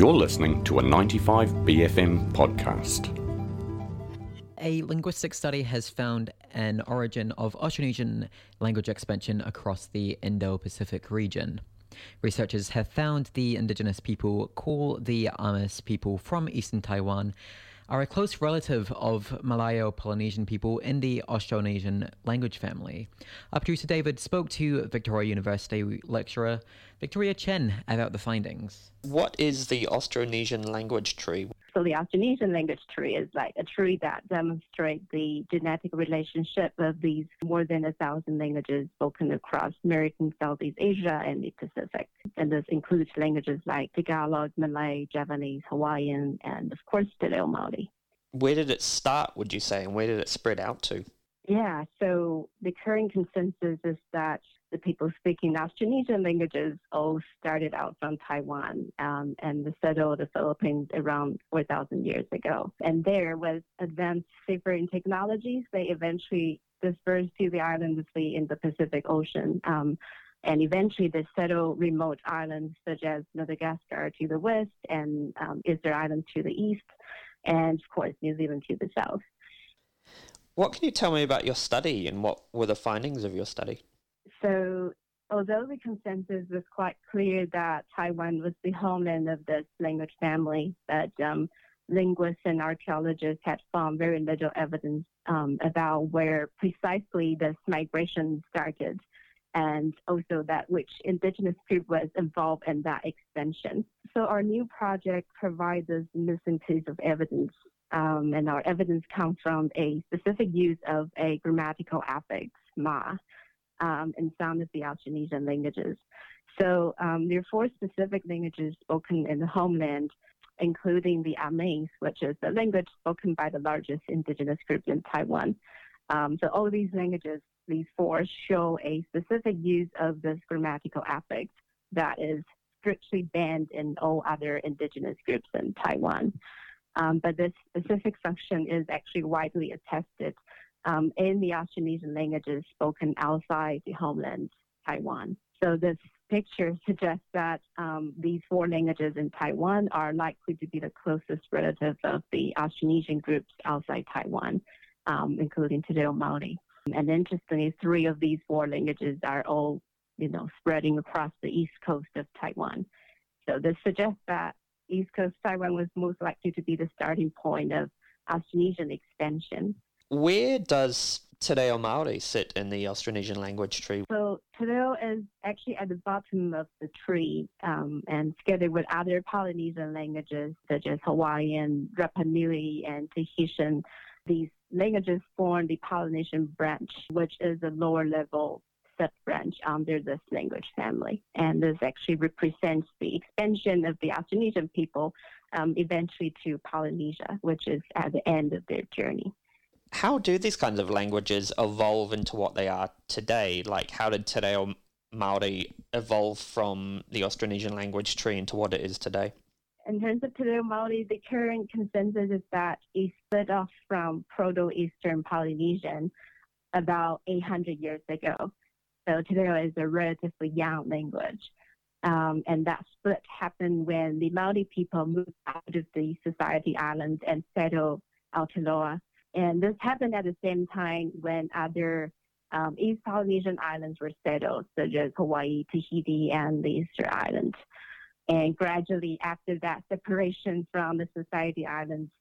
You're listening to a 95BFM podcast. A linguistic study has found an origin of Austronesian language expansion across the Indo-Pacific region. Researchers have found the indigenous people called the Amis people from eastern Taiwan are a close relative of Malayo-Polynesian people in the Austronesian language family. Our producer David spoke to Victoria University lecturer Victoria Chen about the findings. What is the Austronesian language tree? So the Austronesian language tree is like a tree that demonstrates the genetic relationship of these more than 1,000 languages spoken across American, Southeast Asia, and the Pacific. And this includes languages like Tagalog, Malay, Javanese, Hawaiian, and of course, Te-Reo Māori. Where did it start, would you say, and where did it spread out to? Yeah, so the current consensus is that the people speaking Austronesian languages all started out from Taiwan and settled the Philippines around 4,000 years ago. And there, with advanced seafaring technologies, they eventually dispersed to the islands in the Pacific Ocean. And eventually they settled remote islands such as Madagascar to the west and Easter Island to the east, and of course New Zealand to the south. What can you tell me about your study and what were the findings of your study? So, although the consensus was quite clear that Taiwan was the homeland of this language family, but linguists and archaeologists had found very little evidence about where precisely this migration started, and also that which indigenous group was involved in that expansion. So our new project provides us missing piece of evidence. And our evidence comes from a specific use of a grammatical affix, ma, in some of the Austronesian languages. So there are 4 specific languages spoken in the homeland, including the Amis, which is the language spoken by the largest indigenous group in Taiwan. So all these languages, these 4, show a specific use of this grammatical affix that is strictly banned in all other indigenous groups in Taiwan. But this specific function is actually widely attested in the Austronesian languages spoken outside the homeland, Taiwan. So this picture suggests that these 4 languages in Taiwan are likely to be the closest relative of the Austronesian groups outside Taiwan, including Te-Reo Māori. And interestingly, 3 of these 4 languages are all, spreading across the east coast of Taiwan. So this suggests that East Coast Taiwan was most likely to be the starting point of Austronesian expansion. Where does Te-Reo Māori sit in the Austronesian language tree? So Te-Reo is actually at the bottom of the tree and together with other Polynesian languages such as Hawaiian, Rapa Nui, and Tahitian. These languages form the Polynesian branch, which is a lower level sub-branch under this language family. And this actually represents the expansion of the Austronesian people eventually to Polynesia, which is at the end of their journey. How do these kinds of languages evolve into what they are today? Like, how did Te-Reo Māori evolve from the Austronesian language tree into what it is today? In terms of Te-Reo Māori, the current consensus is that it split off from Proto-Eastern Polynesian about 800 years ago. So Te-Reo is a relatively young language. And that split happened when the Māori people moved out of the Society Islands and settled Aotearoa. And this happened at the same time when other East Polynesian islands were settled, such as Hawaii, Tahiti, and the Easter Islands. And gradually after that separation from the Society Islands,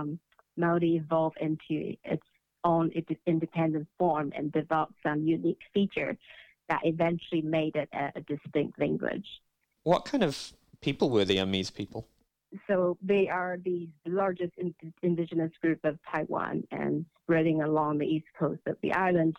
Māori evolved into its own independent form and developed some unique feature that eventually made it a distinct language. What kind of people were the Amis people? So they are the largest indigenous group of Taiwan and spreading along the east coast of the island.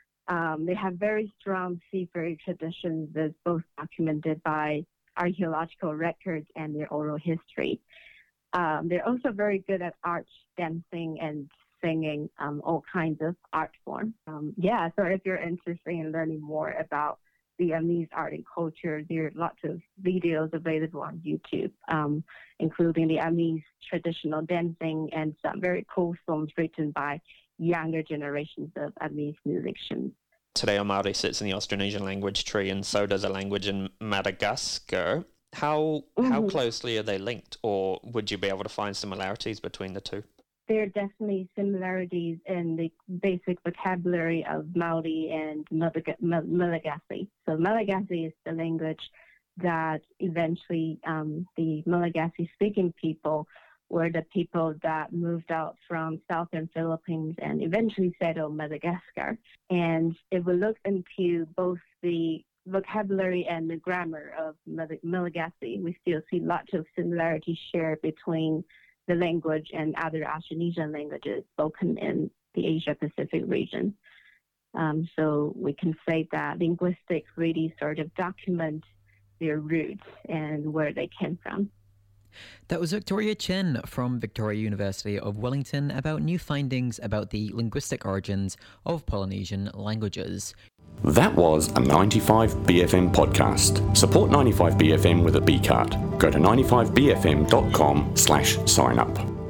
They have very strong seafaring traditions that's both documented by archaeological records and their oral history. They're also very good at art, dancing, and singing, all kinds of art forms. So if you're interested in learning more about the Amis art and culture, there are lots of videos available on YouTube, including the Amis traditional dancing and some very cool songs written by younger generations of Amis musicians. Te-Reo Māori sits in the Austronesian language tree, and so does a language in Madagascar. How closely are they linked, or would you be able to find similarities between the two? There are definitely similarities in the basic vocabulary of Maori and Malagasy. So Malagasy is the language that eventually the Malagasy-speaking people were the people that moved out from southern Philippines and eventually settled Madagascar. And if we look into both the vocabulary and the grammar of Malagasy, we still see lots of similarities shared between the language and other Austronesian languages spoken in the Asia-Pacific region. So we can say that linguistics really sort of document their roots and where they came from. That was Victoria Chen from Victoria University of Wellington about new findings about the linguistic origins of Polynesian languages. That was a 95BFM podcast. Support 95BFM with a B card. Go to 95bfm.com/sign up.